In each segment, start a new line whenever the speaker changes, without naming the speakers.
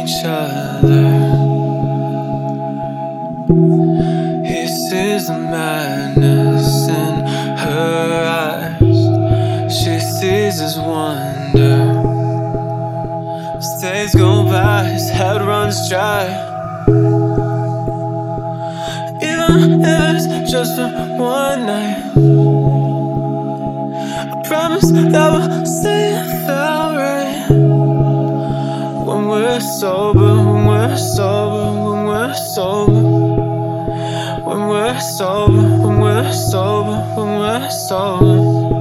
each other. He sees the madness in her eyes. She sees his wonder. As days go by, his head runs dry. Even if it's just for one night, I promise that we'll say it felt right. When we're sober, when we're sober, when we're sober. When we're sober, when we're sober, when we're sober.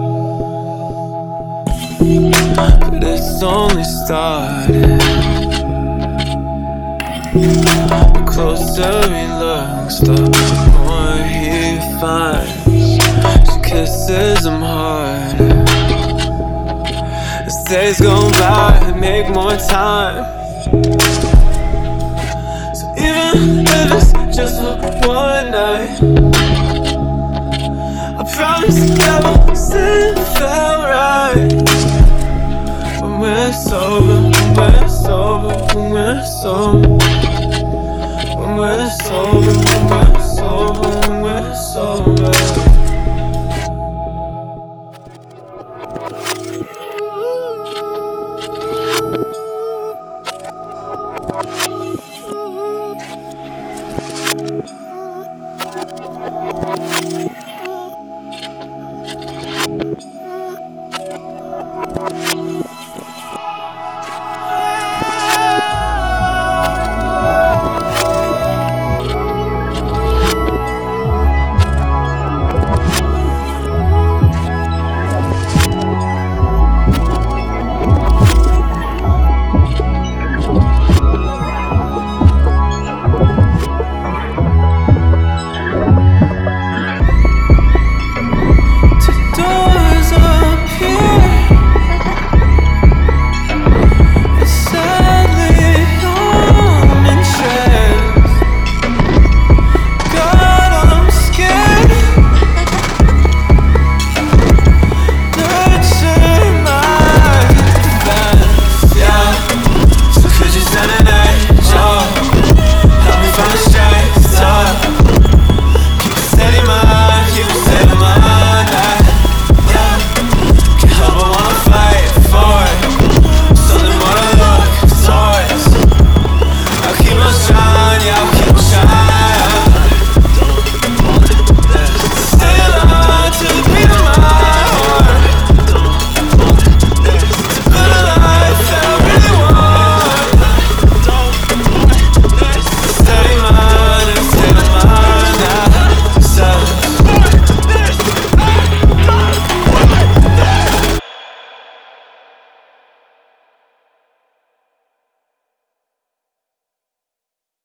But it's only started. The closer he looks, the more he finds. She kisses him harder. As days go by, they make more time. So even if it's just for one night, I promise that we'll say it felt right. When we're sober, when we're sober, when we're sober.